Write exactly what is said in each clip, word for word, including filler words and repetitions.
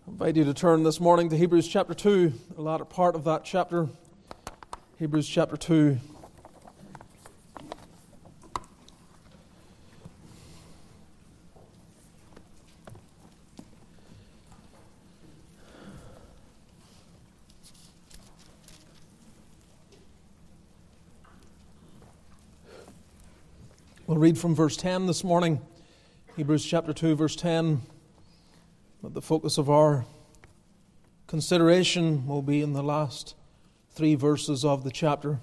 I invite you to turn this morning to Hebrews chapter two, the latter part of that chapter. Hebrews chapter two. We'll read from verse ten this morning. Hebrews chapter two, verse ten. But the focus of our consideration will be in the last three verses of the chapter.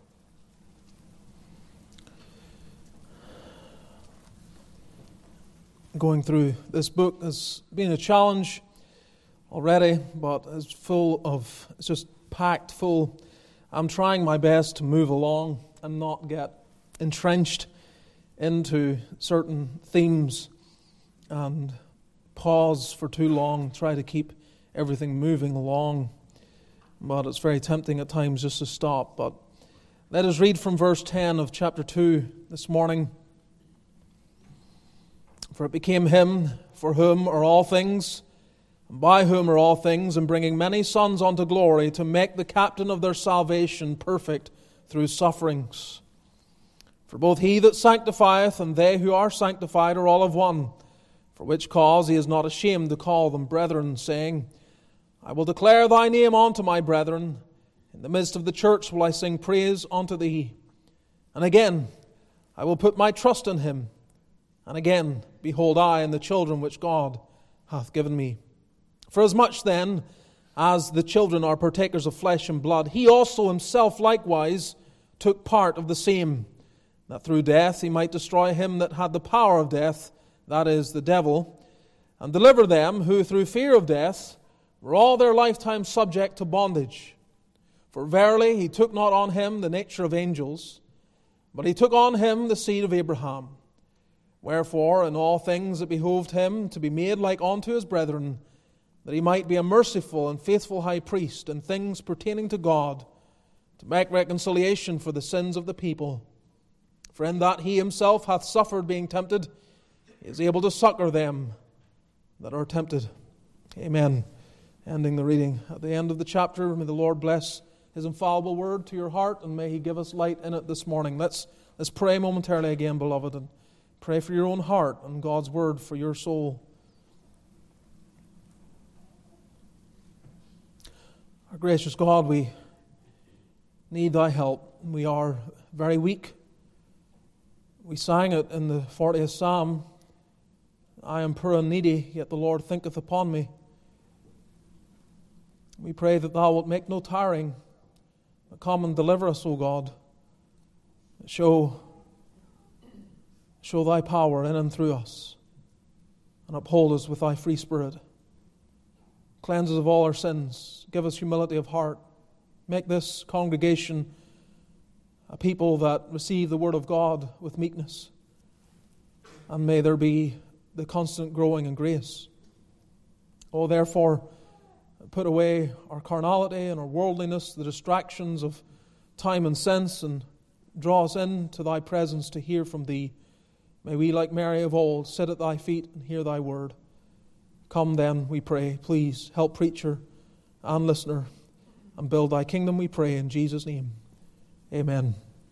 Going through this book has been a challenge already, but it's full of, it's just packed full. I'm trying my best to move along and not get entrenched into certain themes and pause for too long, try to keep everything moving along. But it's very tempting at times just to stop. But let us read from verse ten of chapter two this morning. For it became him for whom are all things, and by whom are all things, and bringing many sons unto glory, to make the captain of their salvation perfect through sufferings. For both he that sanctifieth and they who are sanctified are all of one. For which cause he is not ashamed to call them brethren, saying, I will declare thy name unto my brethren. In the midst of the church will I sing praise unto thee. And again, I will put my trust in him. And again, behold, I and the children which God hath given me. For as much then as the children are partakers of flesh and blood, he also himself likewise took part of the same, that through death he might destroy him that had the power of death, that is, the devil, and deliver them who through fear of death were all their lifetime subject to bondage. For verily he took not on him the nature of angels, but he took on him the seed of Abraham. Wherefore in all things it behoved him to be made like unto his brethren, that he might be a merciful and faithful high priest in things pertaining to God, to make reconciliation for the sins of the people. For in that he himself hath suffered being tempted, he is able to succor them that are tempted. Amen. Ending the reading at the end of the chapter. May the Lord bless his infallible word to your heart, and may he give us light in it this morning. Let's, let's pray momentarily again, beloved, and pray for your own heart and God's word for your soul. Our gracious God, we need thy help. We are very weak. We sang it in the fortieth Psalm, I am poor and needy, yet the Lord thinketh upon me. We pray that thou wilt make no tiring, but come and deliver us, O God. Show, show thy power in and through us, and uphold us with thy free spirit. Cleanse us of all our sins. Give us humility of heart. Make this congregation a people that receive the word of God with meekness. And may there be the constant growing in grace. Oh, therefore, put away our carnality and our worldliness, the distractions of time and sense, and draw us into thy presence to hear from thee. May we, like Mary of old, sit at thy feet and hear thy word. Come then, we pray. Please help preacher and listener and build thy kingdom, we pray, in Jesus' name. Amen.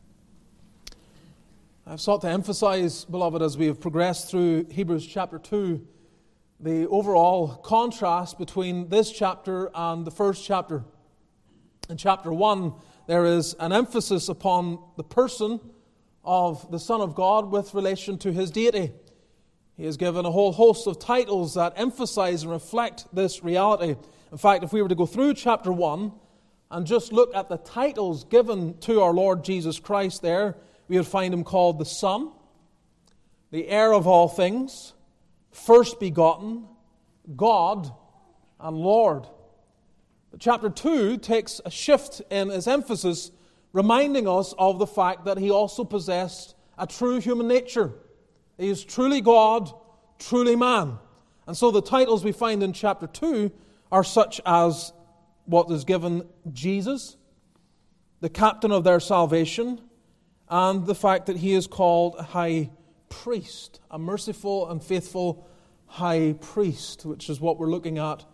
I've sought to emphasize, beloved, as we have progressed through Hebrews chapter two, the overall contrast between this chapter and the first chapter. In chapter one, there is an emphasis upon the person of the Son of God with relation to his deity. He is given a whole host of titles that emphasize and reflect this reality. In fact, if we were to go through chapter one and just look at the titles given to our Lord Jesus Christ there, we would find him called the Son, the heir of all things, first begotten, God, and Lord. But chapter two takes a shift in his emphasis, reminding us of the fact that he also possessed a true human nature. He is truly God, truly man. And so the titles we find in chapter two are such as what is given Jesus, the captain of their salvation, and the fact that he is called a high priest, a merciful and faithful high priest, which is what we're looking at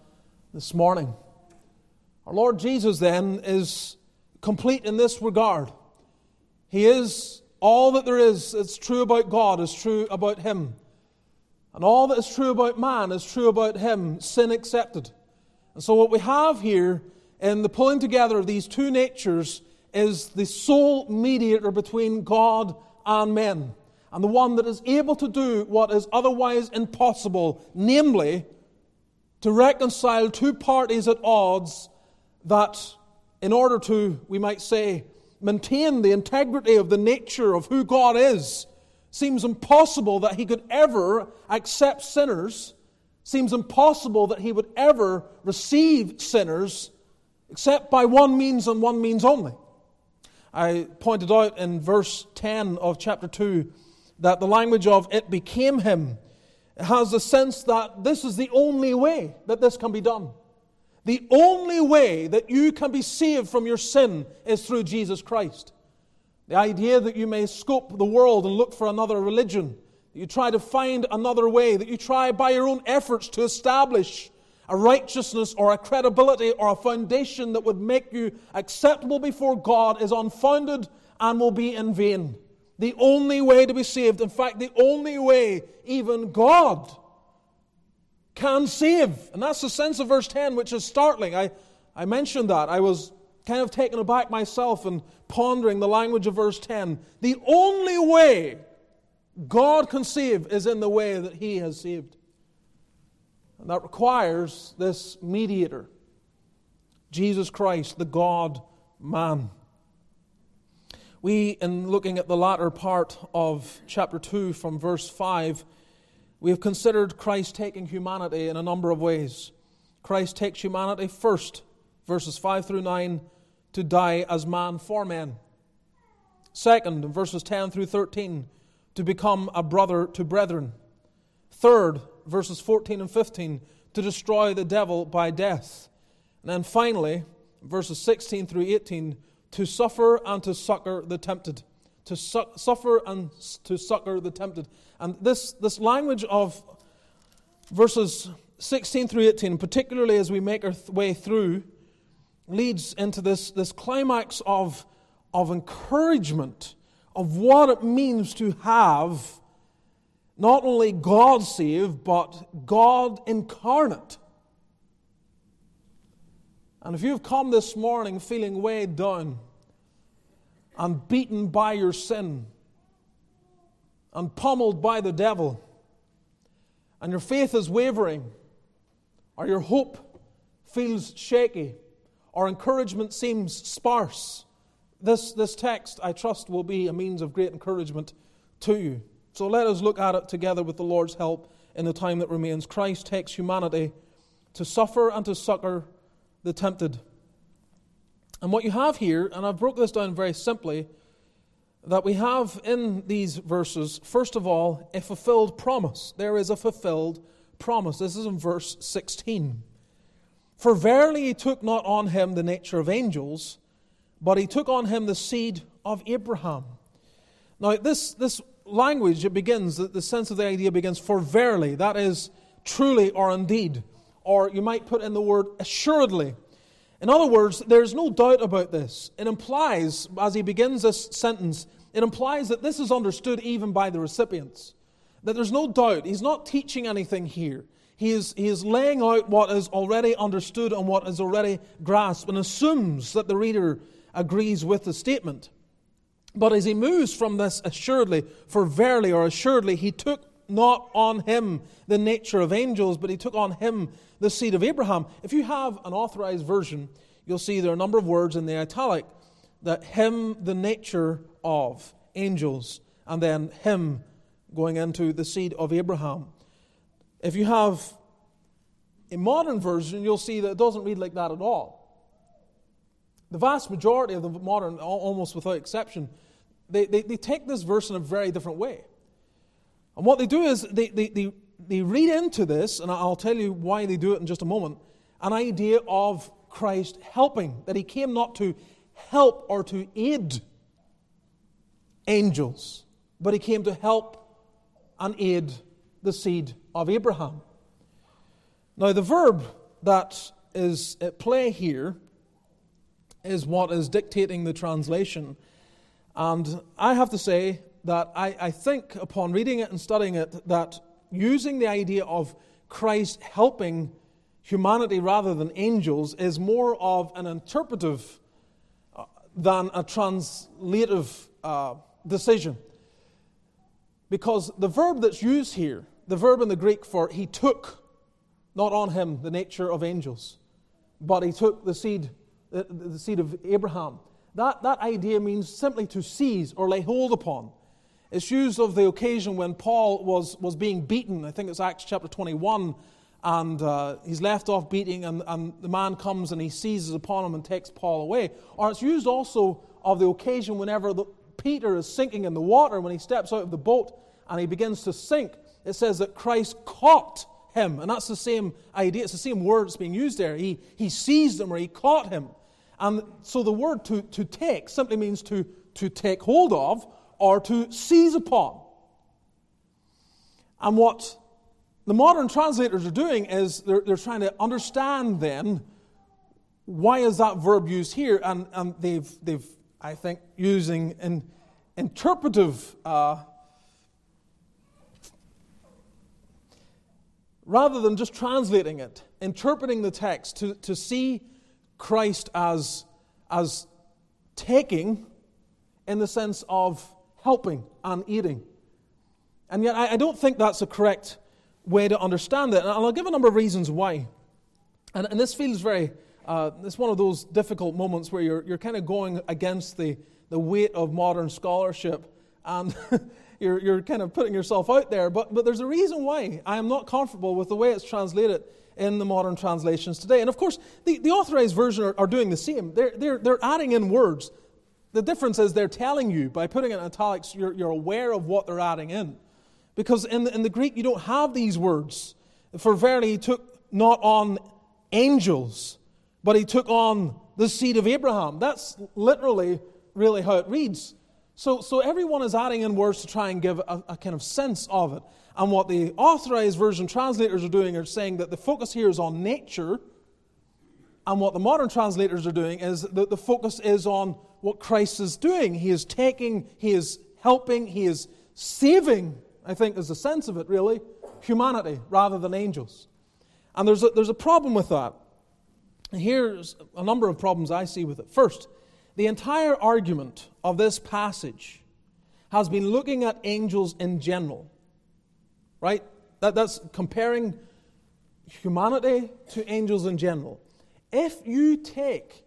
this morning. Our Lord Jesus, then, is complete in this regard. He is all that there is that's true about God is true about Him. And all that is true about man is true about Him, sin accepted. And so what we have here in the pulling together of these two natures is the sole mediator between God and men, and the one that is able to do what is otherwise impossible, namely, to reconcile two parties at odds that, in order to, we might say, maintain the integrity of the nature of who God is, seems impossible that He could ever accept sinners, seems impossible that He would ever receive sinners, except by one means and one means only. I pointed out in verse ten of chapter two that the language of "it became Him" has the sense that this is the only way that this can be done. The only way that you can be saved from your sin is through Jesus Christ. The idea that you may scope the world and look for another religion, that you try to find another way, that you try by your own efforts to establish a righteousness or a credibility or a foundation that would make you acceptable before God is unfounded and will be in vain. The only way to be saved, in fact, the only way even God can save. And that's the sense of verse ten, which is startling. I, I mentioned that. I was kind of taken aback myself and pondering the language of verse ten. The only way God can save is in the way that He has saved. And that requires this mediator, Jesus Christ, the God-man. We, in looking at the latter part of chapter two from verse five, we have considered Christ taking humanity in a number of ways. Christ takes humanity first, verses five through nine, to die as man for men. Second, in verses ten through thirteen, to become a brother to brethren. Third, verses fourteen and fifteen, to destroy the devil by death. And then finally, verses sixteen through eighteen, to suffer and to succor the tempted. To su- suffer and to succor the tempted. And this, this language of verses sixteen through eighteen, particularly as we make our th- way through, leads into this, this climax of, of encouragement of what it means to have not only God saved, but God incarnate. And if you've come this morning feeling weighed down and beaten by your sin and pummeled by the devil, and your faith is wavering, or your hope feels shaky, or encouragement seems sparse, this, this text, I trust, will be a means of great encouragement to you. So let us look at it together with the Lord's help in the time that remains. Christ takes humanity to suffer and to succor the tempted. And what you have here, and I've broke this down very simply, that we have in these verses, first of all, a fulfilled promise. There is a fulfilled promise. This is in verse sixteen. For verily He took not on Him the nature of angels, but He took on Him the seed of Abraham. Now, this, this language, it begins, the, the sense of the idea begins, for verily, that is truly or indeed, or you might put in the word assuredly. In other words, there's no doubt about this. It implies, as he begins this sentence, it implies that this is understood even by the recipients. That there's no doubt. He's not teaching anything here. He is, he is laying out what is already understood and what is already grasped, and assumes that the reader agrees with the statement. But as he moves from this assuredly, for verily or assuredly, He took not on Him the nature of angels, but He took on Him the seed of Abraham. If you have an authorized version, you'll see there are a number of words in the italic, that Him the nature of angels, and then Him going into the seed of Abraham. If you have a modern version, you'll see that it doesn't read like that at all. The vast majority of the modern, almost without exception, they, they, they take this verse in a very different way. And what they do is they, they, they, they read into this, and I'll tell you why they do it in just a moment, an idea of Christ helping, that He came not to help or to aid angels, but He came to help and aid the seed of Abraham. Now, the verb that is at play here is what is dictating the translation. And I have to say that I, I think upon reading it and studying it that using the idea of Christ helping humanity rather than angels is more of an interpretive uh, than a translative uh, decision. Because the verb that's used here, the verb in the Greek for he took, not on him the nature of angels, but he took the seed, the, the seed of Abraham. That, that idea means simply to seize or lay hold upon. It's used of the occasion when Paul was, was being beaten. I think it's Acts chapter twenty-one. And uh, he's left off beating, and, and the man comes and he seizes upon him and takes Paul away. Or it's used also of the occasion whenever the, Peter is sinking in the water, when he steps out of the boat and he begins to sink. It says that Christ caught him. And that's the same idea. It's the same word that's being used there. He, he seized him or he caught him. And so the word to, to take simply means to, to take hold of or to seize upon. And what the modern translators are doing is they're, they're trying to understand then why is that verb used here, and, and they've, they've, I think, using an interpretive, uh, rather than just translating it, interpreting the text to, to see Christ as, as taking in the sense of helping and aiding. And yet I, I don't think that's a correct way to understand it. And I'll give a number of reasons why. And, and this feels very, uh, it's one of those difficult moments where you're, you're kind of going against the, the weight of modern scholarship, and you're, you're kind of putting yourself out there. But, but there's a reason why I am not comfortable with the way it's translated in the modern translations today. And of course, the, the authorized version are, are doing the same. They're, they're, they're adding in words. The difference is they're telling you, by putting it in italics, you're, you're aware of what they're adding in. Because in the, in the Greek, you don't have these words. For verily he took not on angels, but he took on the seed of Abraham. That's literally really how it reads. So, so everyone is adding in words to try and give a, a kind of sense of it. And what the authorized version translators are doing are saying that the focus here is on nature. And what the modern translators are doing is that the focus is on what Christ is doing. He is taking, he is helping, he is saving, I think is the sense of it really, humanity rather than angels. And there's a, there's a problem with that. Here's a number of problems I see with it. First, the entire argument of this passage has been looking at angels in general. Right? That, that's comparing humanity to angels in general. If you take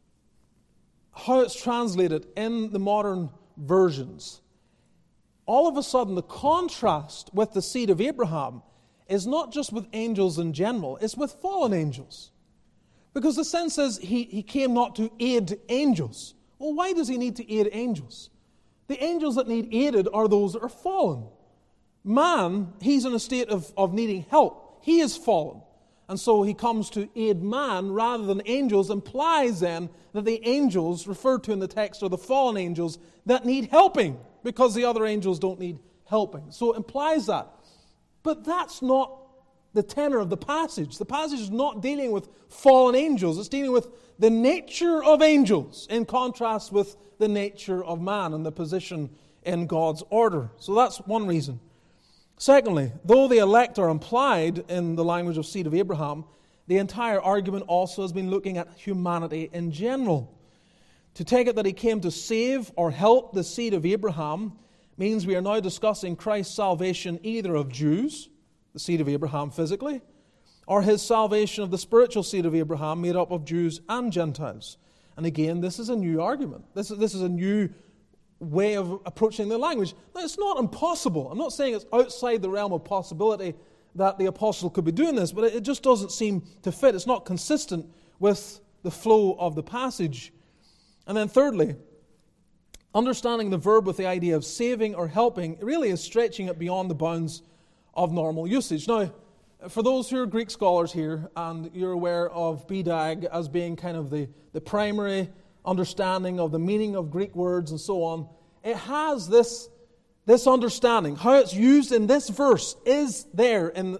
how it's translated in the modern versions, all of a sudden the contrast with the seed of Abraham is not just with angels in general, it's with fallen angels. Because the sense is he, he came not to aid angels. Well, why does he need to aid angels? The angels that need aided are those that are fallen. Man, he's in a state of, of needing help. He is fallen. And so he comes to aid man rather than angels, implies then that the angels referred to in the text are the fallen angels that need helping because the other angels don't need helping. So it implies that. But that's not the tenor of the passage. The passage is not dealing with fallen angels. It's dealing with the nature of angels in contrast with the nature of man and the position in God's order. So that's one reason. Secondly, though the elect are implied in the language of seed of Abraham, the entire argument also has been looking at humanity in general. To take it that he came to save or help the seed of Abraham means we are now discussing Christ's salvation either of Jews, the seed of Abraham physically, or his salvation of the spiritual seed of Abraham made up of Jews and Gentiles. And again, this is a new argument. This is, this is a new way of approaching the language. Now, it's not impossible. I'm not saying it's outside the realm of possibility that the apostle could be doing this, but it just doesn't seem to fit. It's not consistent with the flow of the passage. And then thirdly, understanding the verb with the idea of saving or helping really is stretching it beyond the bounds of normal usage. Now, for those who are Greek scholars here, and you're aware of B D A G as being kind of the, the primary understanding of the meaning of Greek words and so on, it has this, this understanding. How it's used in this verse is there in, I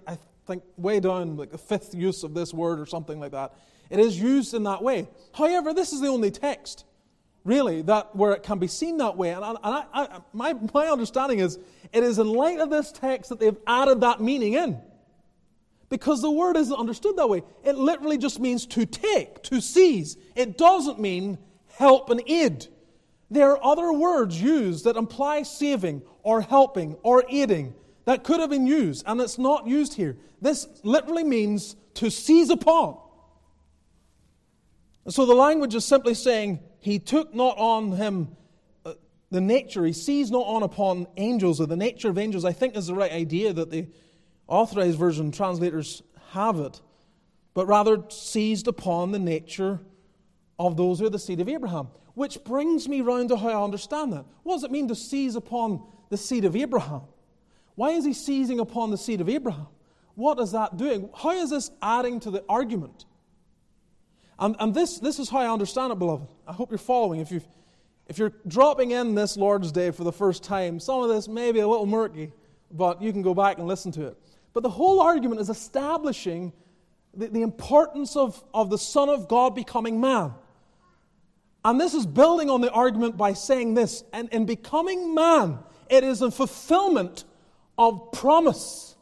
think way down, like the fifth use of this word or something like that. It is used in that way. However, this is the only text, really, that where it can be seen that way. And, I, and I, I, my, my understanding is, it is in light of this text that they've added that meaning in. Because the word isn't understood that way. It literally just means to take, to seize. It doesn't mean help and aid. There are other words used that imply saving or helping or aiding that could have been used, and it's not used here. This literally means to seize upon. And so the language is simply saying, he took not on him uh, the nature, he seized not on upon angels, or the nature of angels, I think is the right idea that the Authorized Version translators have it, but rather seized upon the nature of those who are the seed of Abraham. Which brings me round to how I understand that. What does it mean to seize upon the seed of Abraham? Why is he seizing upon the seed of Abraham? What is that doing? How is this adding to the argument? And, and this, this is how I understand it, beloved. I hope you're following. If, you've, if you're dropping in this Lord's Day for the first time, some of this may be a little murky, but you can go back and listen to it. But the whole argument is establishing the, the importance of, of the Son of God becoming man. And this is building on the argument by saying this, and in becoming man, it is a fulfillment of promise.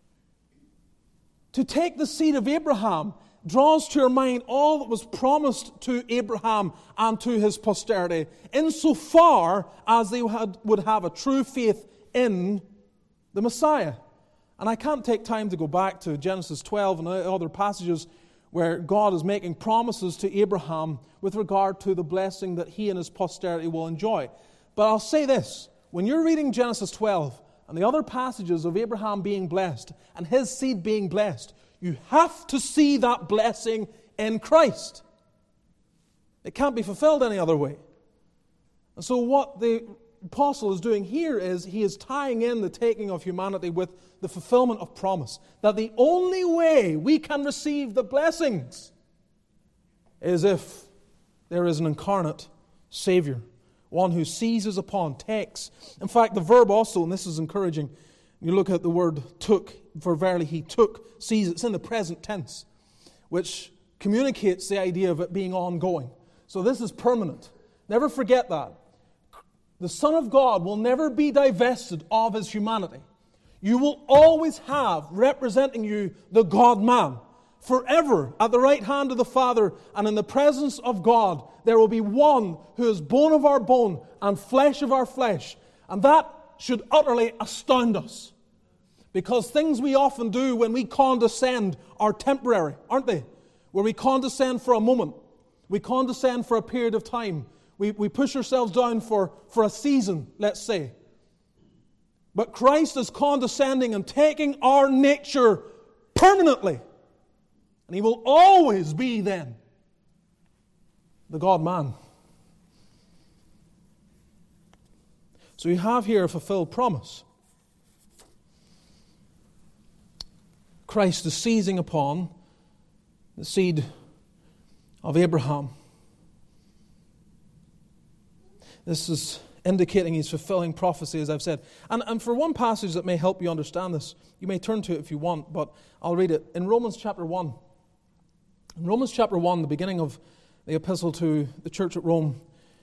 To take the seed of Abraham draws to your mind all that was promised to Abraham and to his posterity, insofar as they had, would have a true faith in the Messiah. And I can't take time to go back to Genesis twelve and other passages where God is making promises to Abraham with regard to the blessing that he and his posterity will enjoy. But I'll say this, when you're reading Genesis twelve and the other passages of Abraham being blessed and his seed being blessed, you have to see that blessing in Christ. It can't be fulfilled any other way. And so what the apostle is doing here is he is tying in the taking of humanity with the fulfillment of promise. That the only way we can receive the blessings is if there is an incarnate Savior, one who seizes upon, takes. In fact, the verb also, and this is encouraging, you look at the word took, for verily he took, seized. It's in the present tense, which communicates the idea of it being ongoing. So this is permanent. Never forget that. The Son of God will never be divested of his humanity. You will always have, representing you, the God-man. Forever, at the right hand of the Father and in the presence of God, there will be one who is bone of our bone and flesh of our flesh. And that should utterly astound us. Because things we often do when we condescend are temporary, aren't they? Where we condescend for a moment. We condescend for a period of time. We, we push ourselves down for, for a season, let's say. But Christ is condescending and taking our nature permanently. And he will always be then the God-man. So you have here a fulfilled promise. Christ is seizing upon the seed of Abraham. This is indicating he's fulfilling prophecy, as I've said. And, and for one passage that may help you understand this, you may turn to it if you want, but I'll read it. In Romans chapter one. In Romans chapter one, the beginning of the epistle to the church at Rome,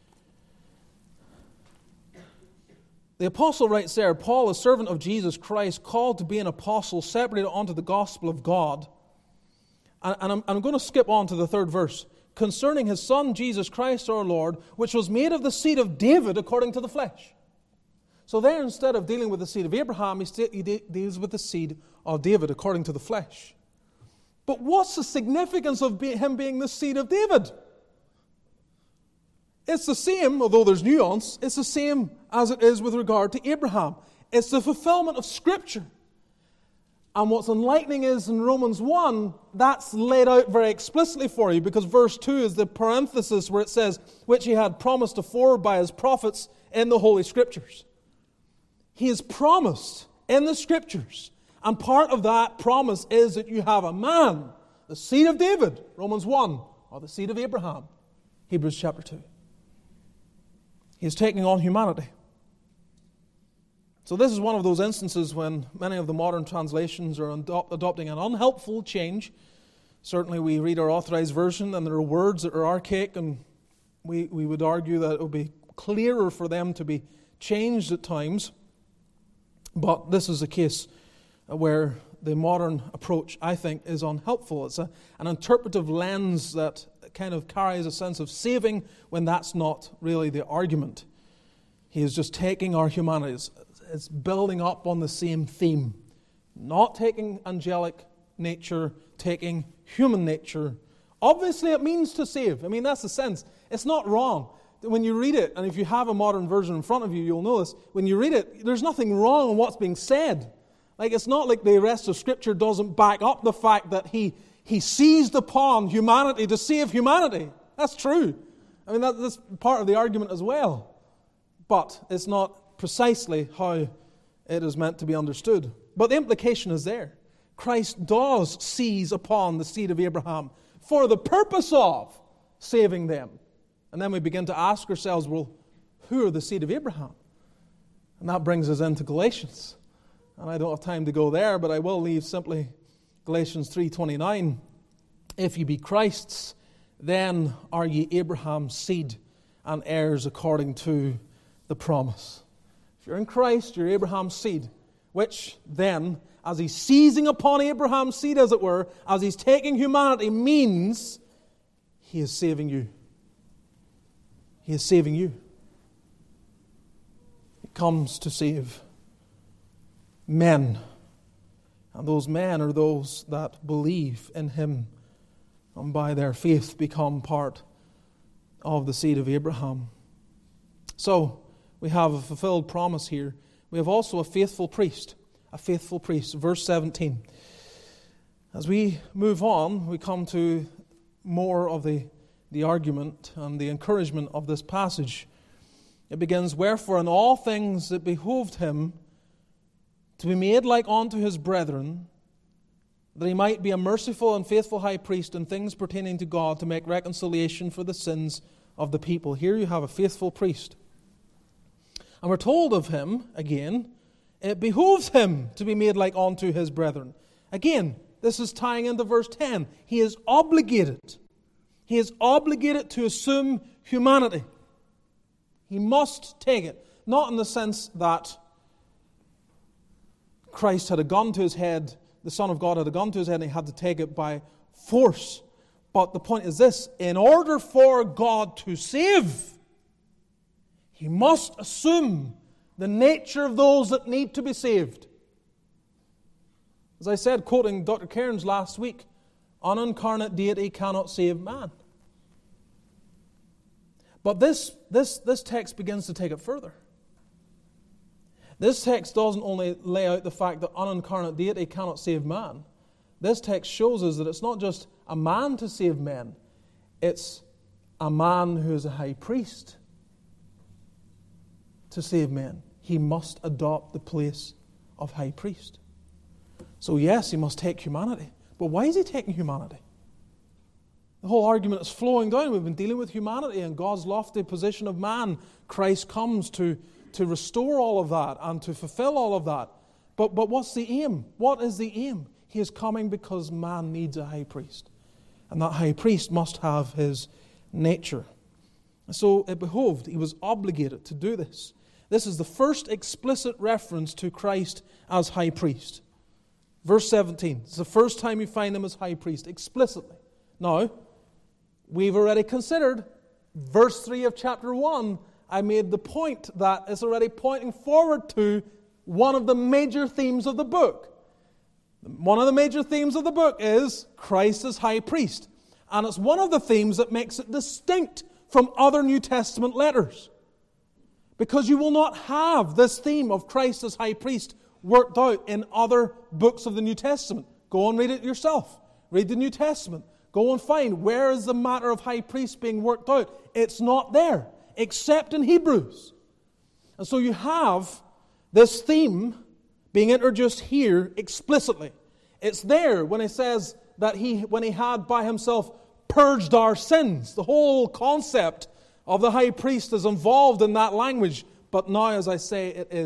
the apostle writes there, Paul, a servant of Jesus Christ, called to be an apostle, separated unto the gospel of God. And, and I'm, I'm going to skip on to the third verse. Concerning his Son, Jesus Christ our Lord, which was made of the seed of David according to the flesh. So there, instead of dealing with the seed of Abraham, he, st- he de- deals with the seed of David according to the flesh. But what's the significance of be- him being the seed of David? It's the same, although there's nuance, it's the same as it is with regard to Abraham. It's the fulfillment of Scripture. And what's enlightening is in Romans one, that's laid out very explicitly for you, because verse two is the parenthesis where it says, which he had promised afore by his prophets in the Holy Scriptures. He has promised in the Scriptures. And part of that promise is that you have a man, the seed of David, Romans one, or the seed of Abraham, Hebrews chapter two. He is taking on humanity. So this is one of those instances when many of the modern translations are adop- adopting an unhelpful change. Certainly we read our Authorized Version and there are words that are archaic, and we, we would argue that it would be clearer for them to be changed at times. But this is a case where the modern approach, I think, is unhelpful. It's a, an interpretive lens that kind of carries a sense of saving when that's not really the argument. He is just taking our humanity. It's, it's building up on the same theme. Not taking angelic nature, taking human nature. Obviously, it means to save. I mean, that's the sense. It's not wrong. When you read it, and if you have a modern version in front of you, you'll notice, when you read it, there's nothing wrong in what's being said. Like, it's not like the rest of Scripture doesn't back up the fact that he, he seized upon humanity to save humanity. That's true. I mean, that, that's part of the argument as well. But it's not precisely how it is meant to be understood. But the implication is there. Christ does seize upon the seed of Abraham for the purpose of saving them. And then we begin to ask ourselves, well, who are the seed of Abraham? And that brings us into Galatians. And I don't have time to go there, but I will leave simply Galatians three twenty-nine. If ye be Christ's, then are ye Abraham's seed and heirs according to the promise. If you're in Christ, you're Abraham's seed, which then, as he's seizing upon Abraham's seed, as it were, as he's taking humanity, means he is saving you. He is saving you. He comes to save men. And those men are those that believe in him and by their faith become part of the seed of Abraham. So, we have a fulfilled promise here. We have also a faithful priest. A faithful priest. Verse seventeen. As we move on, we come to more of the, the argument and the encouragement of this passage. It begins, wherefore in all things it behoved him to be made like unto his brethren, that he might be a merciful and faithful high priest in things pertaining to God, to make reconciliation for the sins of the people. Here you have a faithful priest. And we're told of him, again, it behooves him to be made like unto his brethren. Again, this is tying into verse ten. He is obligated. He is obligated to assume humanity. He must take it. Not in the sense that Christ had a gun to his head, the Son of God had a gun to his head, and he had to take it by force. But the point is this, in order for God to save, he must assume the nature of those that need to be saved. As I said, quoting Doctor Cairns last week, unincarnate deity cannot save man. But this, this, this text begins to take it further. This text doesn't only lay out the fact that unincarnate deity cannot save man. This text shows us that it's not just a man to save men. It's a man who is a high priest to save men. He must adopt the place of high priest. So yes, he must take humanity. But why is he taking humanity? The whole argument is flowing down. We've been dealing with humanity and God's lofty position of man. Christ comes to, to restore all of that and to fulfill all of that. But, but what's the aim? What is the aim? He is coming because man needs a high priest. And that high priest must have his nature. So it behoved, he was obligated to do this. This is the first explicit reference to Christ as high priest. Verse seventeen. It's the first time you find him as high priest, explicitly. Now, we've already considered verse three of chapter one. I made the point that it's already pointing forward to one of the major themes of the book. One of the major themes of the book is Christ as high priest. And it's one of the themes that makes it distinct from other New Testament letters. Because you will not have this theme of Christ as high priest worked out in other books of the New Testament. Go and read it yourself. Read the New Testament. Go and find where is the matter of high priest being worked out. It's not there, except in Hebrews. And so you have this theme being introduced here explicitly. It's there when he says that he, when he had by himself purged our sins. The whole concept of the high priest is involved in that language. But now, as I say, it is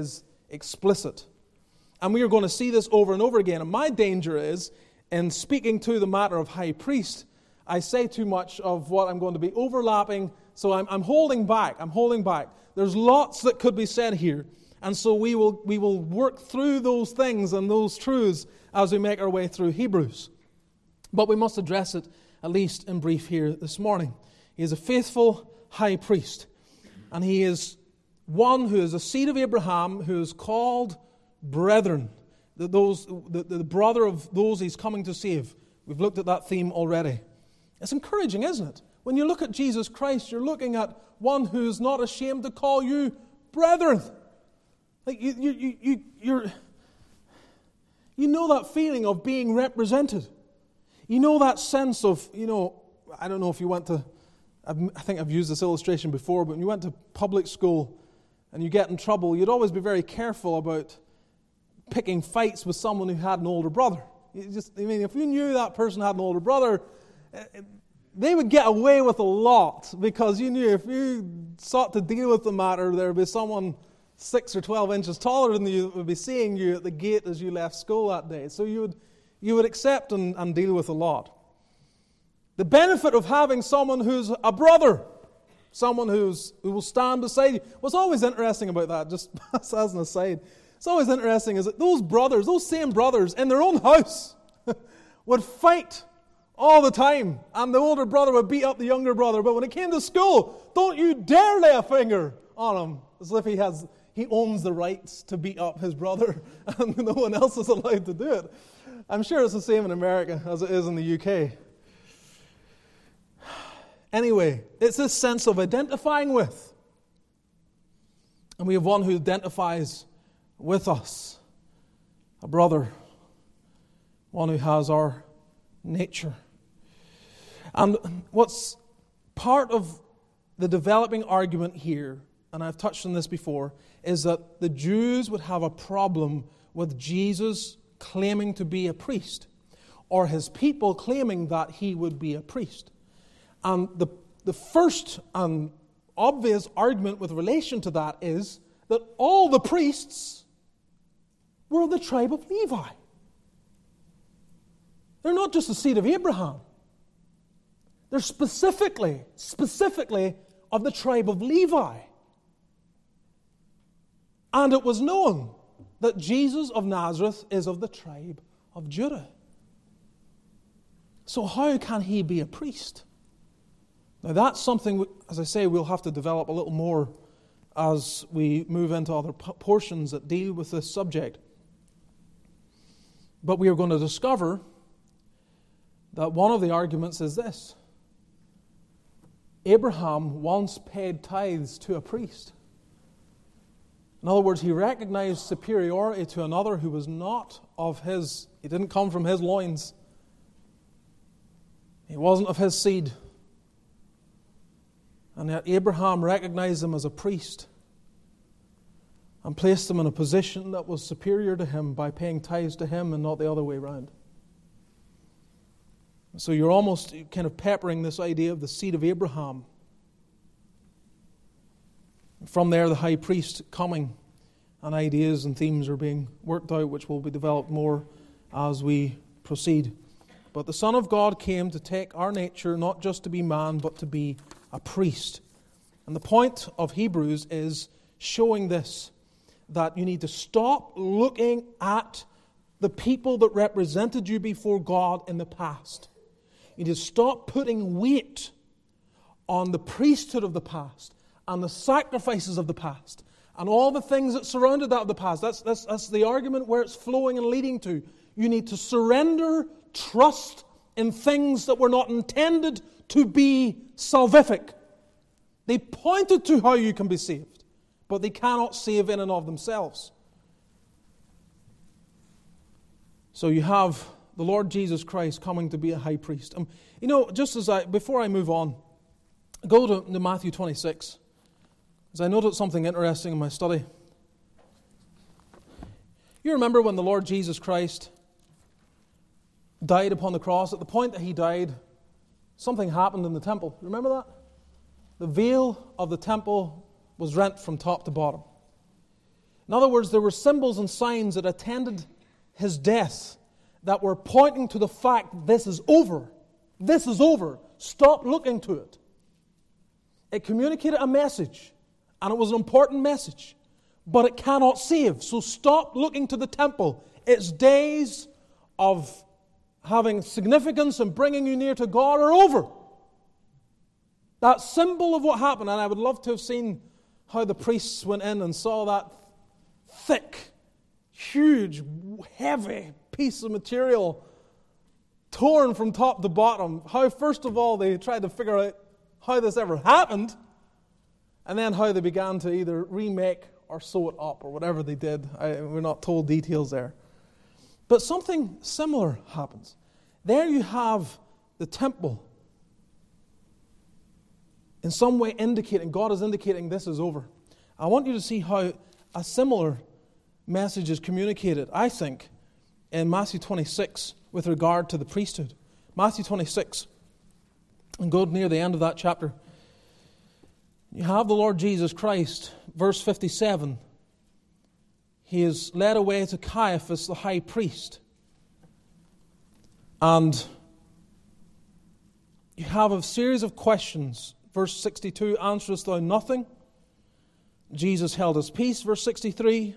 explicit. And we are going to see this over and over again. And my danger is, in speaking to the matter of high priest, I say too much of what I'm going to be overlapping, so I'm, I'm holding back. I'm holding back. There's lots that could be said here. And so we will we will work through those things and those truths as we make our way through Hebrews. But we must address it, at least in brief, here this morning. He is a faithful high priest. And he is one who is a seed of Abraham, who is called brethren. The, those, the, the brother of those he's coming to save. We've looked at that theme already. It's encouraging, isn't it? When you look at Jesus Christ, you're looking at one who is not ashamed to call you brethren. Like you, you, you, you, you're, you know that feeling of being represented. You know that sense of, you know, I don't know if you went to, I think I've used this illustration before, but when you went to public school and you get in trouble, you'd always be very careful about picking fights with someone who had an older brother. You just, I mean, if you knew that person had an older brother, they would get away with a lot, because you knew if you sought to deal with the matter, there would be someone six or twelve inches taller than you would be seeing you at the gate as you left school that day. So you would you would accept and, and deal with a lot. The benefit of having someone who's a brother, someone who's who will stand beside you. What's always interesting about that, just as an aside, it's always interesting is that those brothers, those same brothers in their own house would fight all the time, and the older brother would beat up the younger brother. But when it came to school, don't you dare lay a finger on him, as if he has he owns the rights to beat up his brother, and no one else is allowed to do it. I'm sure it's the same in America as it is in the U K. Anyway, it's this sense of identifying with, and we have one who identifies with us, a brother, one who has our nature. And what's part of the developing argument here, and I've touched on this before, is that the Jews would have a problem with Jesus claiming to be a priest, or his people claiming that he would be a priest. And the, the first and obvious argument with relation to that is that all the priests were of the tribe of Levi. They're not just the seed of Abraham. They're specifically, specifically of the tribe of Levi. And it was known that Jesus of Nazareth is of the tribe of Judah. So how can he be a priest? Now that's something, as I say, we'll have to develop a little more as we move into other portions that deal with this subject. But we are going to discover that one of the arguments is this: Abraham once paid tithes to a priest. In other words, he recognized superiority to another who was not of his, he didn't come from his loins. He wasn't of his seed. And yet Abraham recognized him as a priest and placed him in a position that was superior to him by paying tithes to him and not the other way around. So you're almost kind of peppering this idea of the seed of Abraham. From there, the high priest coming, and ideas and themes are being worked out, which will be developed more as we proceed. But the Son of God came to take our nature, not just to be man, but to be a priest. And the point of Hebrews is showing this, that you need to stop looking at the people that represented you before God in the past. You need to stop putting weight on the priesthood of the past and the sacrifices of the past and all the things that surrounded that of the past. That's, that's, that's the argument where it's flowing and leading to. You need to surrender trust in things that were not intended to be salvific. They pointed to how you can be saved, but they cannot save in and of themselves. So you have the Lord Jesus Christ coming to be a high priest. Um, you know, just as I, before I move on, go to, to Matthew twenty-six, as I noted something interesting in my study. You remember when the Lord Jesus Christ died upon the cross? At the point that he died, something happened in the temple. Remember that? The veil of the temple was rent from top to bottom. In other words, there were symbols and signs that attended his death that were pointing to the fact this is over. This is over. Stop looking to it. It communicated a message, and it was an important message, but it cannot save. So stop looking to the temple. Its days of having significance and bringing you near to God are over. That symbol of what happened, and I would love to have seen how the priests went in and saw that thick, huge, heavy piece of material torn from top to bottom. How, first of all, they tried to figure out how this ever happened, and then how they began to either remake or sew it up or whatever they did. I, we're not told details there. But something similar happens. There you have the temple in some way indicating, God is indicating this is over. I want you to see how a similar message is communicated, I think, in Matthew twenty-six with regard to the priesthood. Matthew twenty-six, and go near the end of that chapter. You have the Lord Jesus Christ, verse fifty-seven. He is led away to Caiaphas, the high priest. And you have a series of questions. Verse sixty-two, answerest thou nothing? Jesus held his peace. Verse sixty-three,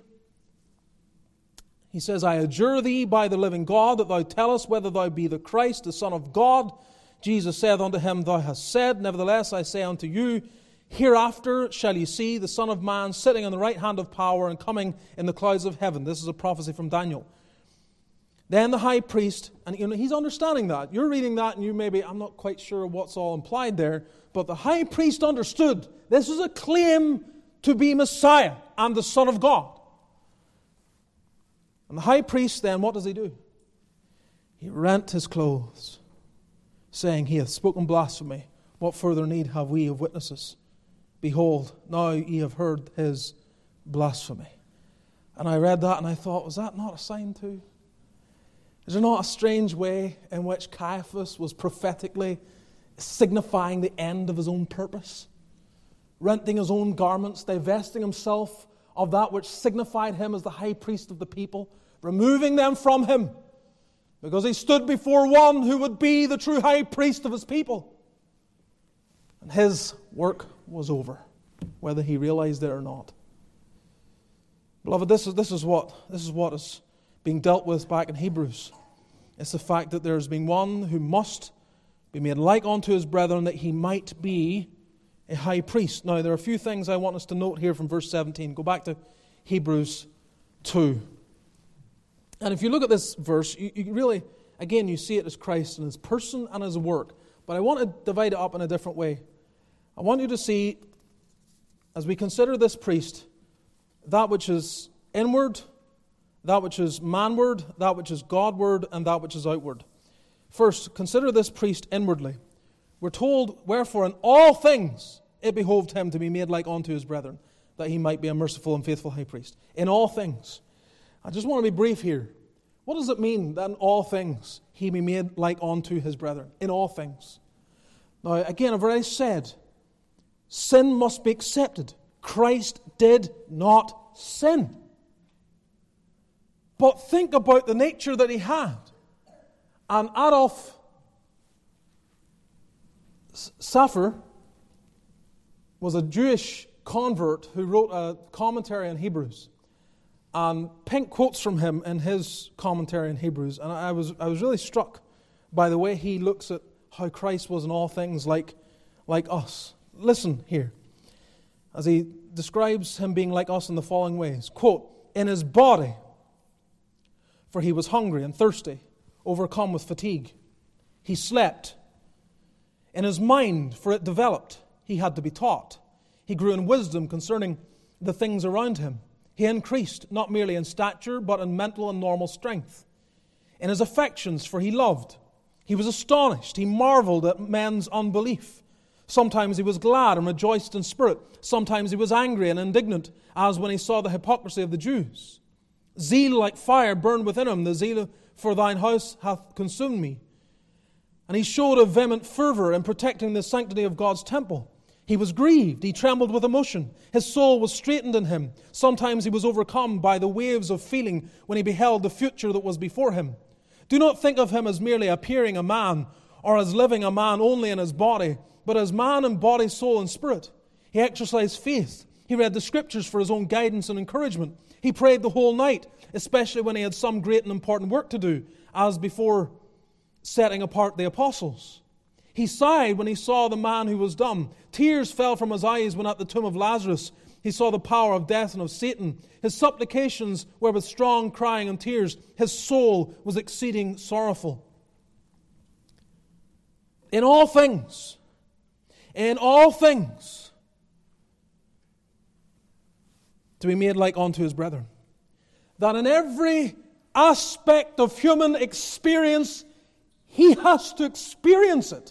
he says, I adjure thee by the living God that thou tell us whether thou be the Christ, the Son of God. Jesus saith unto him, Thou hast said, nevertheless I say unto you, hereafter shall ye see the Son of Man sitting on the right hand of power and coming in the clouds of heaven. This is a prophecy from Daniel. Then the high priest, and you know, he's understanding that. You're reading that and you maybe, I'm not quite sure what's all implied there, but the high priest understood this was a claim to be Messiah and the Son of God. And the high priest then, what does he do? He rent his clothes, saying, He hath spoken blasphemy. What further need have we of witnesses? Behold, now ye have heard his blasphemy. And I read that and I thought, was that not a sign too? Is there not a strange way in which Caiaphas was prophetically signifying the end of his own purpose? Renting his own garments, divesting himself of that which signified him as the high priest of the people, removing them from him, because he stood before one who would be the true high priest of his people. And his work was over, whether he realized it or not. Beloved, this is, this is what this is what is being dealt with back in Hebrews. It's the fact that there's been one who must be made like unto his brethren, that he might be a high priest. Now, there are a few things I want us to note here from verse seventeen. Go back to Hebrews two. And if you look at this verse, you, you really, again, you see it as Christ and his person and his work. But I want to divide it up in a different way. I want you to see, as we consider this priest, that which is inward, that which is manward, that which is Godward, and that which is outward. First, consider this priest inwardly. We're told, wherefore in all things it behoved him to be made like unto his brethren, that he might be a merciful and faithful high priest. In all things. I just want to be brief here. What does it mean that in all things he be made like unto his brethren? In all things. Now, again, I've already said, sin must be accepted. Christ did not sin. But think about the nature that he had. And Adolf Safar was a Jewish convert who wrote a commentary on Hebrews. And Pink quotes from him in his commentary in Hebrews. And I was I was really struck by the way he looks at how Christ was in all things like, like us. Listen here, as he describes him being like us in the following ways. Quote, in his body, for he was hungry and thirsty, overcome with fatigue. He slept. In his mind, for it developed, he had to be taught. He grew in wisdom concerning the things around him. He increased, not merely in stature, but in mental and normal strength. In his affections, for he loved. He was astonished. He marveled at men's unbelief. Sometimes he was glad and rejoiced in spirit. Sometimes he was angry and indignant, as when he saw the hypocrisy of the Jews. Zeal like fire burned within him. The zeal for thine house hath consumed me. And he showed a vehement fervor in protecting the sanctity of God's temple. He was grieved. He trembled with emotion. His soul was straitened in him. Sometimes he was overcome by the waves of feeling when he beheld the future that was before him. Do not think of him as merely appearing a man or as living a man only in his body, but as man in body, soul, and spirit. He exercised faith. He read the Scriptures for his own guidance and encouragement. He prayed the whole night, especially when he had some great and important work to do, as before setting apart the apostles. He sighed when he saw the man who was dumb. Tears fell from his eyes when at the tomb of Lazarus he saw the power of death and of Satan. His supplications were with strong crying and tears. His soul was exceeding sorrowful. In all things, in all things, to be made like unto his brethren. That in every aspect of human experience, he has to experience it.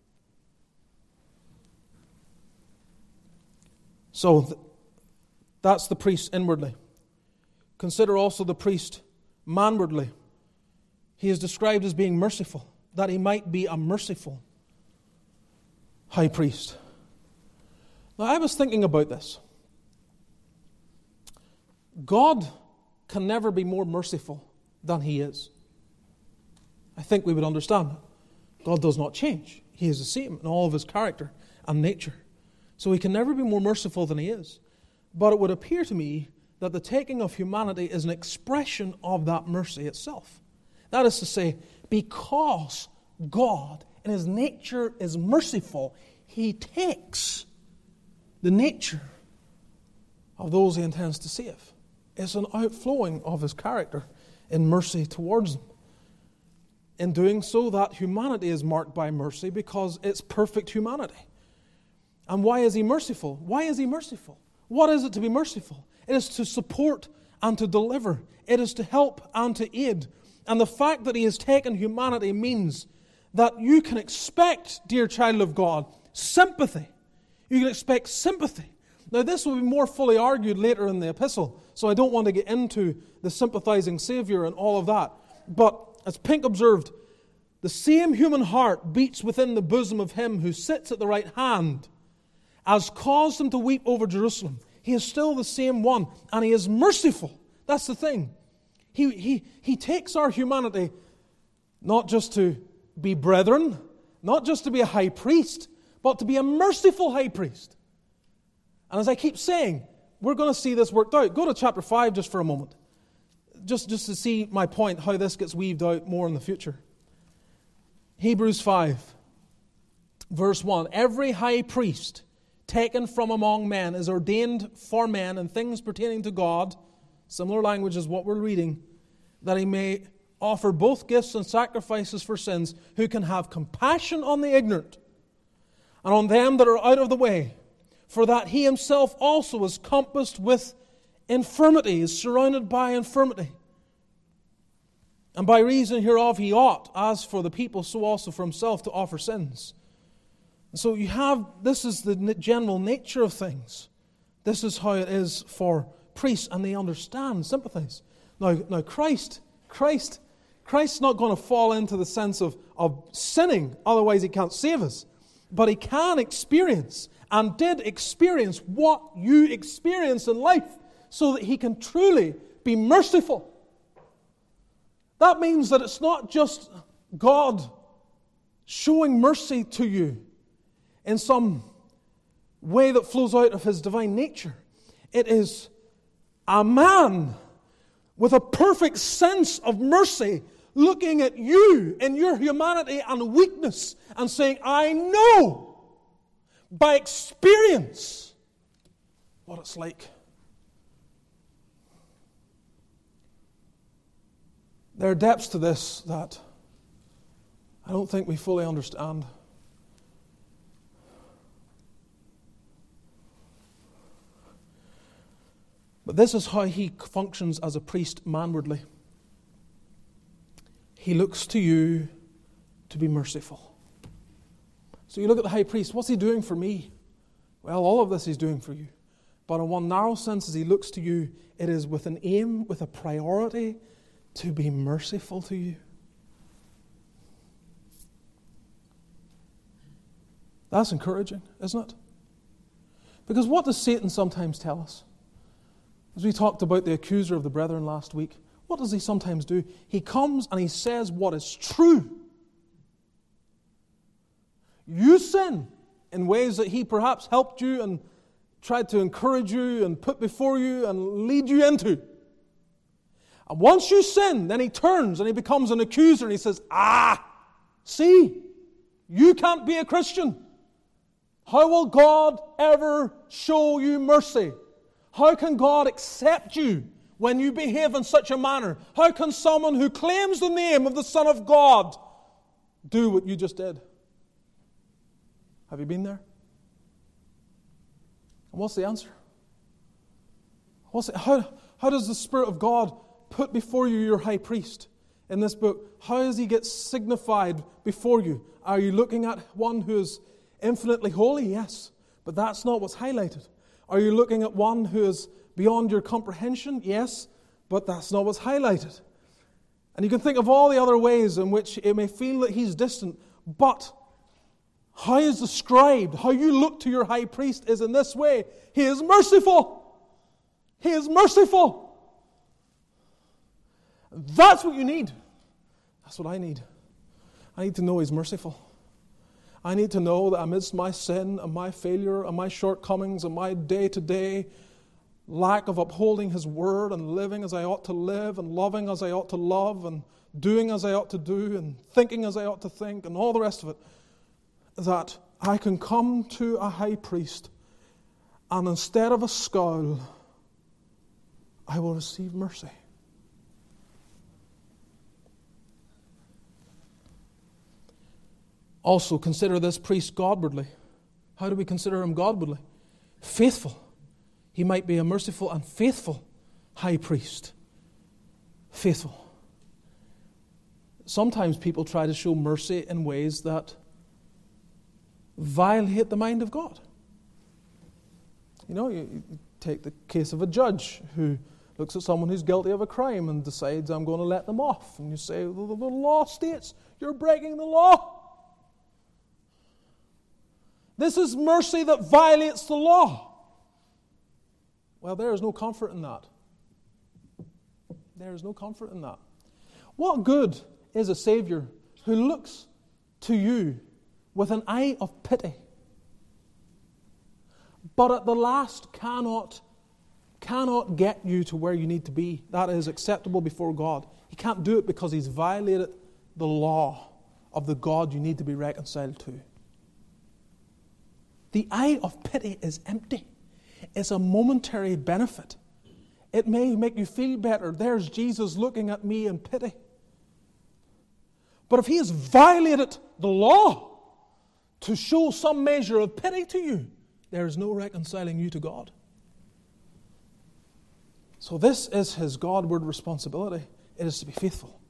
So th- that's the priest inwardly. Consider also the priest manwardly. He is described as being merciful, that he might be a merciful high priest. Now, I was thinking about this. God can never be more merciful than he is. I think we would understand that. God does not change. He is the same in all of his character and nature. So he can never be more merciful than he is. But it would appear to me that the taking of humanity is an expression of that mercy itself. That is to say, because God in his nature is merciful, he takes the nature of those he intends to save. It's an outflowing of his character in mercy towards them. In doing so, that humanity is marked by mercy because it's perfect humanity. And why is he merciful? Why is he merciful? What is it to be merciful? It is to support and to deliver. It is to help and to aid. And the fact that he has taken humanity means that you can expect, dear child of God, sympathy. You can expect sympathy. Now, this will be more fully argued later in the epistle, so I don't want to get into the sympathizing Savior and all of that. But as Pink observed, the same human heart beats within the bosom of him who sits at the right hand, as caused him to weep over Jerusalem. He is still the same one, and he is merciful. That's the thing. He, he, he takes our humanity not just to be brethren, not just to be a high priest, but to be a merciful high priest. And as I keep saying, we're going to see this worked out. Go to chapter five just for a moment. Just, just to see my point, how this gets weaved out more in the future. Hebrews five, verse one. Every high priest taken from among men is ordained for men in things pertaining to God, similar language as what we're reading, that he may offer both gifts and sacrifices for sins, who can have compassion on the ignorant and on them that are out of the way, for that he himself also is compassed with infirmity, is surrounded by infirmity. And by reason hereof he ought, as for the people, so also for himself, to offer sins. And so you have, this is the general nature of things. This is how it is for priests, and they understand, sympathize. Now, now Christ, Christ, Christ's not going to fall into the sense of, of sinning, otherwise he can't save us. But he can experience, and did experience, what you experience in life, so that he can truly be merciful. That means that it's not just God showing mercy to you in some way that flows out of his divine nature. It is a man with a perfect sense of mercy looking at you in your humanity and weakness and saying, I know by experience what it's like. There are depths to this that I don't think we fully understand. But this is how he functions as a priest manwardly. He looks to you to be merciful. So you look at the high priest, what's he doing for me? Well, all of this he's doing for you. But in one narrow sense, as he looks to you, it is with an aim, with a priority, to be merciful to you. That's encouraging, isn't it? Because what does Satan sometimes tell us? As we talked about the accuser of the brethren last week, what does he sometimes do? He comes and he says what is true. You sin in ways that he perhaps helped you and tried to encourage you and put before you and lead you into. And once you sin, then he turns and he becomes an accuser and he says, ah, see, you can't be a Christian. How will God ever show you mercy? How can God accept you when you behave in such a manner? How can someone who claims the name of the Son of God do what you just did? Have you been there? And what's the answer? What's the, how, how does the Spirit of God put before you your high priest in this book? How does he get signified before you? Are you looking at one who is infinitely holy? Yes. But that's not what's highlighted. Are you looking at one who is beyond your comprehension? Yes. But that's not what's highlighted. And you can think of all the other ways in which it may feel that he's distant. But how is described, how you look to your high priest is in this way. He is merciful. He is merciful. That's what you need. That's what I need. I need to know he's merciful. I need to know that amidst my sin and my failure and my shortcomings and my day-to-day lack of upholding his word and living as I ought to live and loving as I ought to love and doing as I ought to do and thinking as I ought to think and all the rest of it, that I can come to a high priest and instead of a scowl, I will receive mercy. Also, consider this priest godwardly. How do we consider him godwardly? Faithful. He might be a merciful and faithful high priest. Faithful. Sometimes people try to show mercy in ways that violate the mind of God. You know, you, you take the case of a judge who looks at someone who's guilty of a crime and decides, I'm going to let them off. And you say, the, the law states you're breaking the law. This is mercy that violates the law. Well, there is no comfort in that. There is no comfort in that. What good is a Savior who looks to you with an eye of pity, but at the last cannot, cannot get you to where you need to be? That is acceptable before God. He can't do it because he's violated the law of the God you need to be reconciled to. The eye of pity is empty. It's a momentary benefit. It may make you feel better. There's Jesus looking at me in pity. But if he has violated the law to show some measure of pity to you, there is no reconciling you to God. So this is his Godward responsibility. It is to be faithful.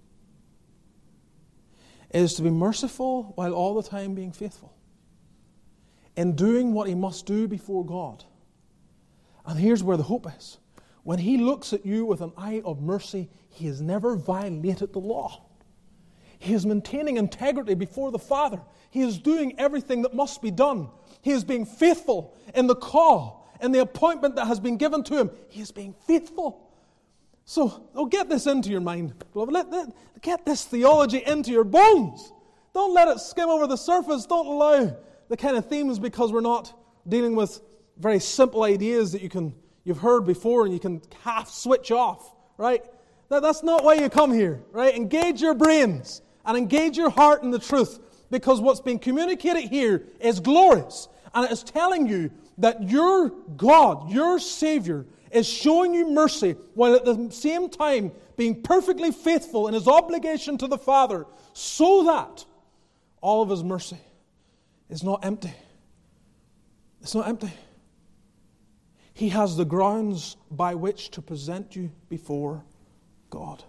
It is to be merciful while all the time being faithful. In doing what he must do before God. And here's where the hope is. When he looks at you with an eye of mercy, he has never violated the law. He is maintaining integrity before the Father. He is doing everything that must be done. He is being faithful in the call and the appointment that has been given to him. He is being faithful. So, oh, get this into your mind, beloved. Let, let, get this theology into your bones. Don't let it skim over the surface. Don't allow the kind of themes, because we're not dealing with very simple ideas that you can, you've heard before and you can half switch off, right? That, that's not why you come here, right? Engage your brains and engage your heart in the truth, because what's being communicated here is glorious, and it is telling you that your God, your Savior, is showing you mercy while at the same time being perfectly faithful in his obligation to the Father, so that all of his mercy is not empty. It's not empty. He has the grounds by which to present you before God.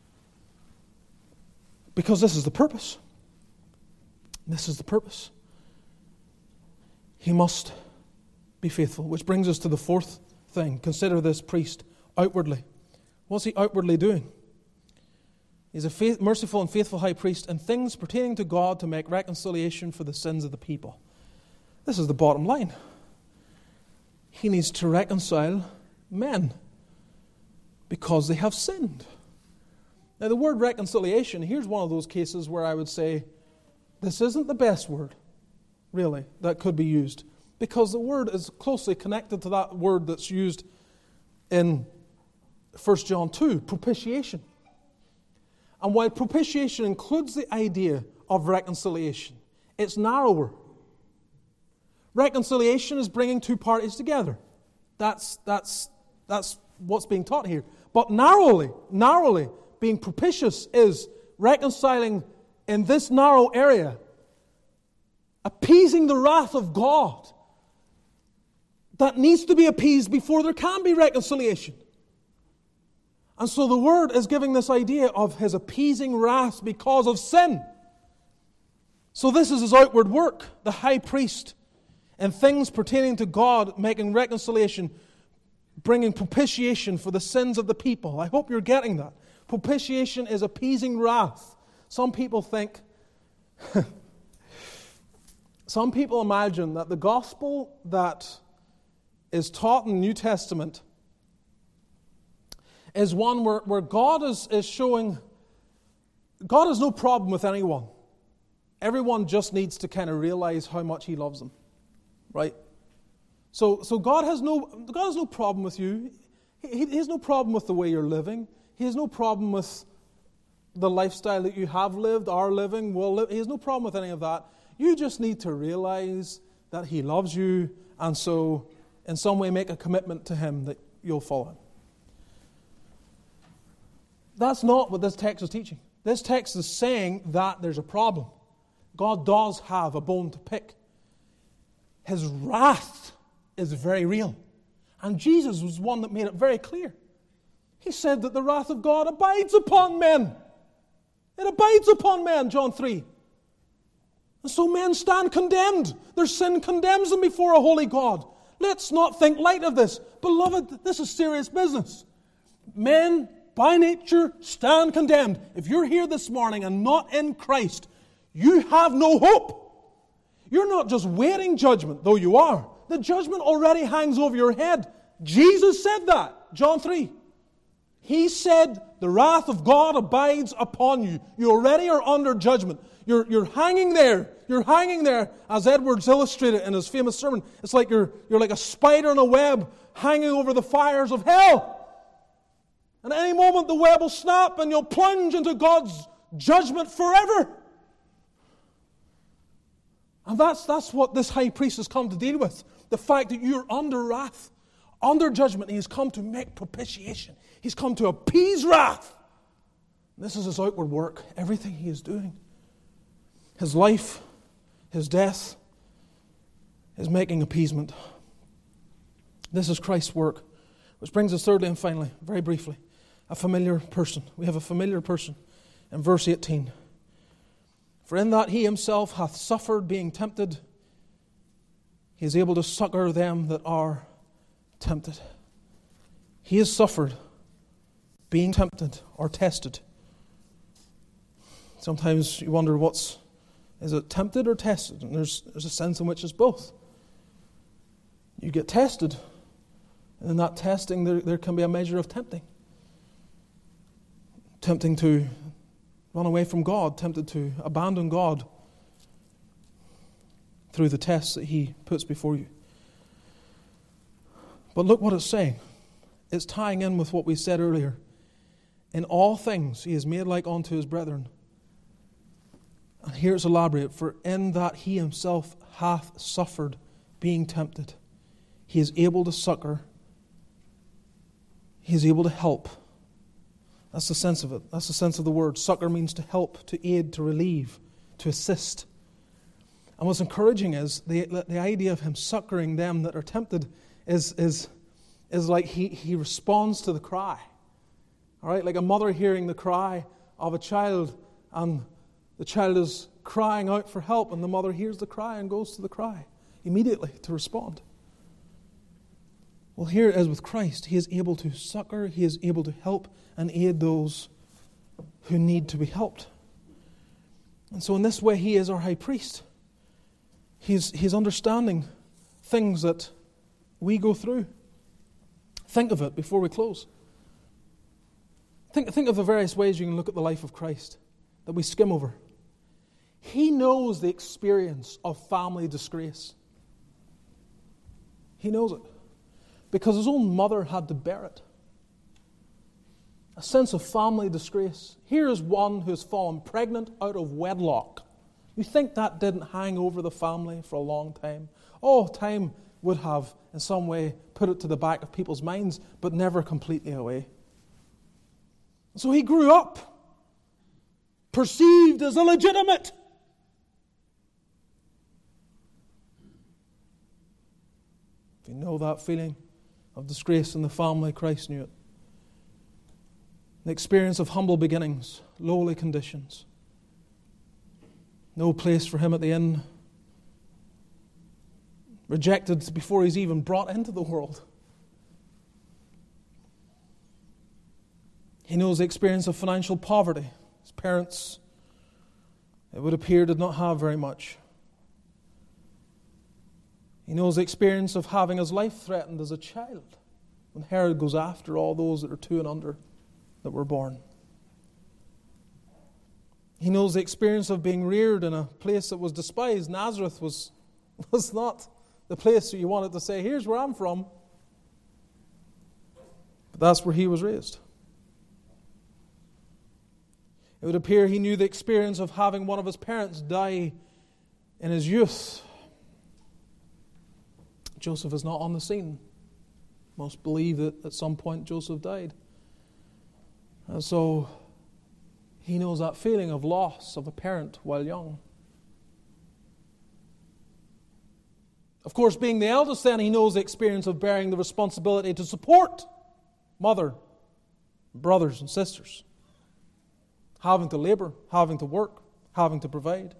Because this is the purpose. This is the purpose. He must be faithful. Which brings us to the fourth thing. Consider this priest outwardly. What's he outwardly doing? He's a faith, merciful and faithful high priest in things pertaining to God to make reconciliation for the sins of the people. This is the bottom line. He needs to reconcile men because they have sinned. Now, the word reconciliation, here's one of those cases where I would say this isn't the best word, really, that could be used, because the word is closely connected to that word that's used in First John two, propitiation. And while propitiation includes the idea of reconciliation, it's narrower. Reconciliation is bringing two parties together. That's, that's, that's what's being taught here. But narrowly, narrowly, being propitious is reconciling in this narrow area, appeasing the wrath of God that needs to be appeased before there can be reconciliation. And so the word is giving this idea of his appeasing wrath because of sin. So this is his outward work, the high priest, and things pertaining to God, making reconciliation, bringing propitiation for the sins of the people. I hope you're getting that. Propitiation is appeasing wrath. Some people think, some people imagine that the gospel that is taught in the New Testament is one where, where God is, is showing, God has no problem with anyone. Everyone just needs to kind of realize how much He loves them. Right? So, so God has no God has no problem with you. He, he has no problem with the way you're living. He has no problem with the lifestyle that you have lived, are living, will live. He has no problem with any of that. You just need to realize that He loves you, and so in some way make a commitment to Him that you'll follow Him. That's not what this text is teaching. This text is saying that there's a problem. God does have a bone to pick. His wrath is very real. And Jesus was one that made it very clear. He said that the wrath of God abides upon men. It abides upon men, John three. And so men stand condemned. Their sin condemns them before a holy God. Let's not think light of this. Beloved, this is serious business. Men, by nature, stand condemned. If you're here this morning and not in Christ, you have no hope. You're not just waiting judgment, though you are. The judgment already hangs over your head. Jesus said that, John three. He said, the wrath of God abides upon you. You already are under judgment. You're, you're hanging there. You're hanging there, as Edwards illustrated in his famous sermon. It's like you're, you're like a spider in a web hanging over the fires of hell. And at any moment the web will snap and you'll plunge into God's judgment forever. And that's, that's what this high priest has come to deal with. The fact that you're under wrath, under judgment. He has come to make propitiation. He's come to appease wrath. This is his outward work, everything he is doing. His life, his death, is making appeasement. This is Christ's work. Which brings us thirdly and finally, very briefly, a familiar person. We have a familiar person in verse eighteen. For in that he himself hath suffered being tempted, he is able to succor them that are tempted. He has suffered being tempted or tested. Sometimes you wonder what's, is it tempted or tested? And there's, there's a sense in which it's both. You get tested, and in that testing there, there can be a measure of tempting. Tempting to run away from God, tempted to abandon God through the tests that He puts before you. But look what it's saying. It's tying in with what we said earlier. In all things He is made like unto His brethren. And here it's elaborate. For in that He Himself hath suffered being tempted, He is able to succor. He is able to help. That's the sense of it. That's the sense of the word. Succor means to help, to aid, to relieve, to assist. And what's encouraging is the, the idea of Him succoring them that are tempted is, is, is like he, he responds to the cry. All right, like a mother hearing the cry of a child, and the child is crying out for help, and the mother hears the cry and goes to the cry immediately to respond. Well, here it is with Christ. He is able to succor, He is able to help and aid those who need to be helped. And so in this way, He is our high priest. He's, he's understanding things that we go through. Think of it before we close. Think, think of the various ways you can look at the life of Christ that we skim over. He knows the experience of family disgrace. He knows it. Because his own mother had to bear it. A sense of family disgrace. Here is one who has fallen pregnant out of wedlock. You think that didn't hang over the family for a long time? Oh, time would have, in some way, put it to the back of people's minds, but never completely away. So he grew up, perceived as illegitimate. If you know that feeling of disgrace in the family, Christ knew it. The experience of humble beginnings, lowly conditions. No place for him at the inn. Rejected before he's even brought into the world. He knows the experience of financial poverty. His parents, it would appear, did not have very much. He knows the experience of having his life threatened as a child when Herod goes after all those that are two and under that were born. He knows the experience of being reared in a place that was despised. Nazareth was, was not the place that you wanted to say, here's where I'm from. But that's where he was raised. It would appear he knew the experience of having one of his parents die in his youth. Joseph is not on the scene. Most believe that at some point Joseph died. And so he knows that feeling of loss of a parent while young. Of course, being the eldest then, he knows the experience of bearing the responsibility to support mother, brothers and sisters. Having to labor, having to work, having to provide.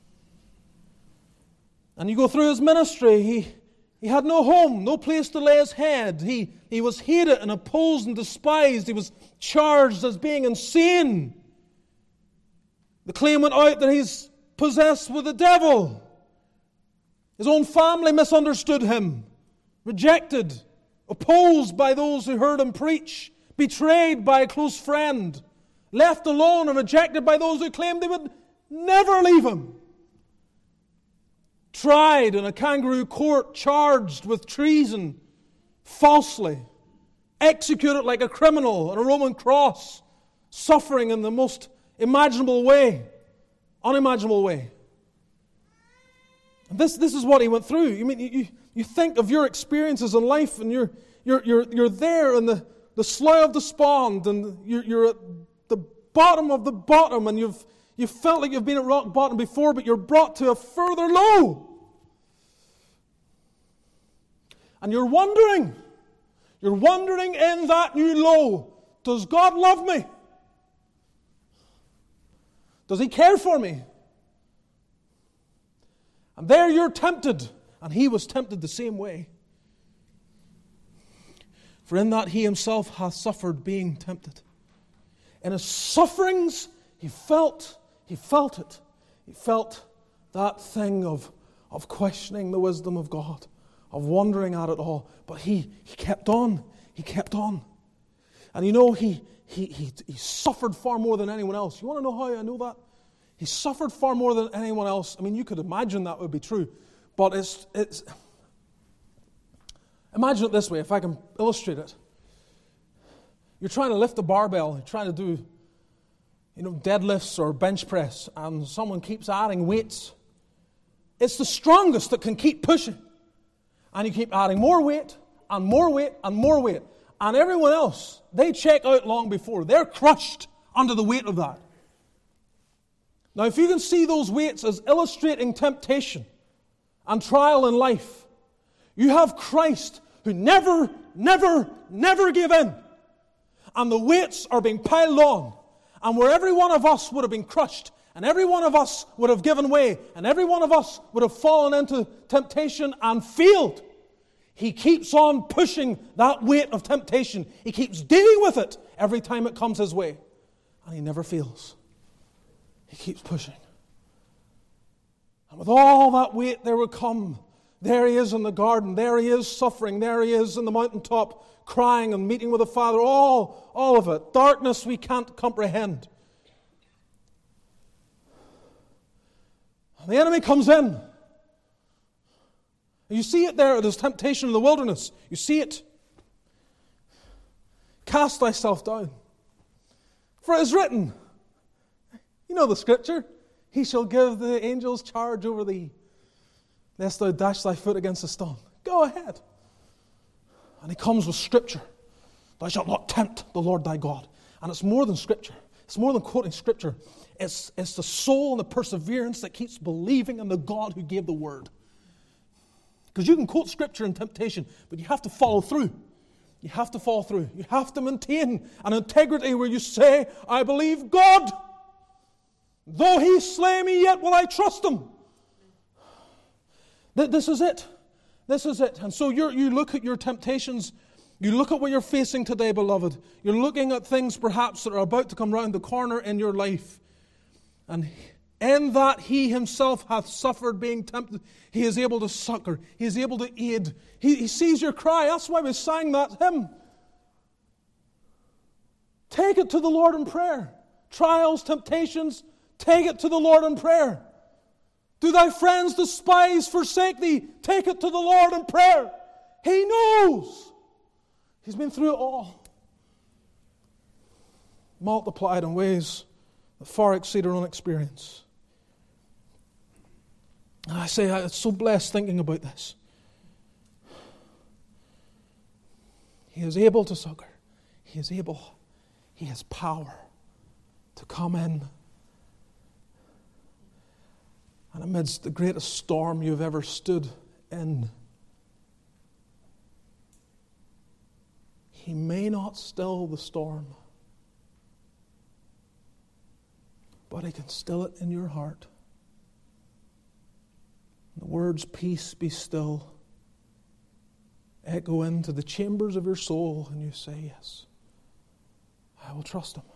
And you go through his ministry, he, he had no home, no place to lay his head. He, he was hated and opposed and despised. He was charged as being insane. The claim went out that he's possessed with the devil. His own family misunderstood him, rejected, opposed by those who heard him preach, betrayed by a close friend, left alone and rejected by those who claimed they would never leave him. Tried in a kangaroo court, charged with treason, falsely, executed like a criminal on a Roman cross, suffering in the most imaginable way, unimaginable way. And this, this is what he went through. You mean you, you think of your experiences in life, and you're you're you're you're there in the, the slough of despond, and you're you're at the bottom of the bottom, and you've you felt like you've been at rock bottom before, but you're brought to a further low. And you're wondering, you're wondering in that new low, does God love me? Does He care for me? And there you're tempted, and He was tempted the same way. For in that He Himself hath suffered being tempted. In His sufferings, He felt, He felt it. He felt that thing of, of questioning the wisdom of God, of wondering at it all. But He, he kept on. He kept on. And you know, he, he, he, he suffered far more than anyone else. You want to know how I know that? He suffered far more than anyone else. I mean, you could imagine that would be true. But it's, it's... Imagine it this way, if I can illustrate it. You're trying to lift a barbell. You're trying to do, you know, deadlifts or bench press. And someone keeps adding weights. It's the strongest that can keep pushing. And you keep adding more weight and more weight and more weight. And everyone else, they check out long before. They're crushed under the weight of that. Now, if you can see those weights as illustrating temptation and trial in life, you have Christ who never, never, never gave in. And the weights are being piled on. And where every one of us would have been crushed, and every one of us would have given way, and every one of us would have fallen into temptation and failed, He keeps on pushing that weight of temptation. He keeps dealing with it every time it comes His way. And He never fails. He keeps pushing. And with all that weight there would come There he is in the garden. There he is suffering. There he is in the mountaintop crying and meeting with the Father. All, all of it. Darkness we can't comprehend. And the enemy comes in. You see it there at his temptation in the wilderness. You see it. Cast thyself down. For it is written, you know the scripture, he shall give the angels charge over thee, lest thou dash thy foot against a stone. Go ahead. And he comes with scripture. Thou shalt not tempt the Lord thy God. And it's more than scripture. It's more than quoting scripture. It's, it's the soul and the perseverance that keeps believing in the God who gave the word. Because you can quote scripture in temptation, but you have to follow through. You have to follow through. You have to maintain an integrity where you say, I believe God. Though he slay me, yet will I trust him. This is it. This is it. And so you're, you look at your temptations. You look at what you're facing today, beloved. You're looking at things perhaps that are about to come round the corner in your life. And in that he himself hath suffered being tempted, he is able to succor. He is able to aid. He, he sees your cry. That's why we sang that hymn. Take it to the Lord in prayer. Trials, temptations, take it to the Lord in prayer. Do thy friends despise, forsake thee? Take it to the Lord in prayer. He knows. He's been through it all. Multiplied in ways that far exceed our own experience. And I say, I'm so blessed thinking about this. He is able to succor. He is able. He has power to come in. And amidst the greatest storm you've ever stood in, he may not still the storm, but he can still it in your heart. The words, peace, be still, echo into the chambers of your soul, and you say, yes, I will trust him.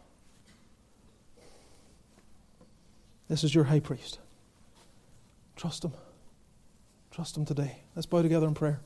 This is your high priest. Trust him. Trust him today. Let's bow together in prayer.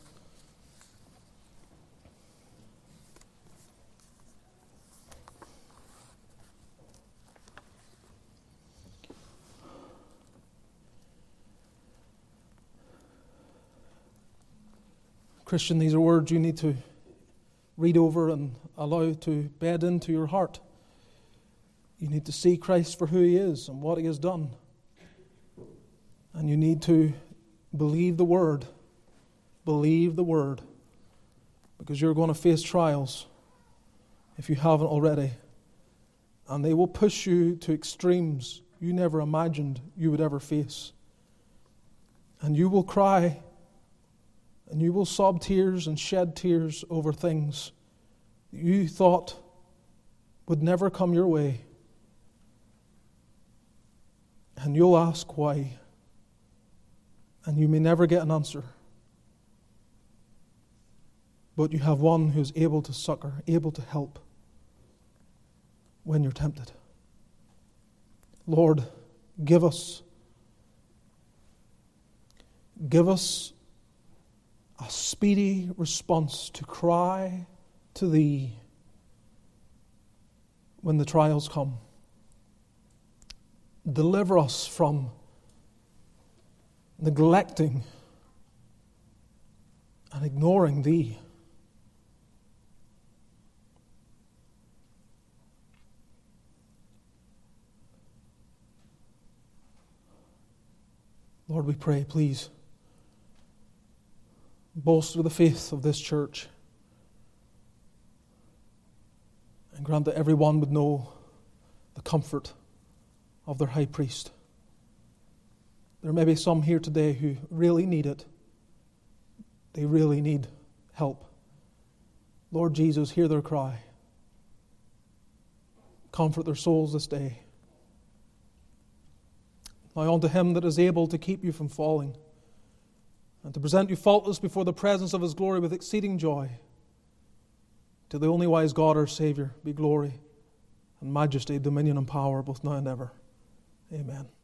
Christian, these are words you need to read over and allow to bed into your heart. You need to see Christ for who he is and what he has done. And you need to believe the word. Believe the word. Because you're going to face trials if you haven't already. And they will push you to extremes you never imagined you would ever face. And you will cry. And you will sob tears and shed tears over things you thought would never come your way. And you'll ask why. And you may never get an answer. But you have one who is able to succor, able to help when you're tempted. Lord, give us, give us a speedy response to cry to thee when the trials come. Deliver us from neglecting and ignoring thee. Lord, we pray, please, bolster the faith of this church and grant that everyone would know the comfort of their high priest. There may be some here today who really need it. They really need help. Lord Jesus, hear their cry. Comfort their souls this day. Now unto him that is able to keep you from falling and to present you faultless before the presence of his glory with exceeding joy. To the only wise God, our Savior, be glory and majesty, dominion and power, both now and ever. Amen.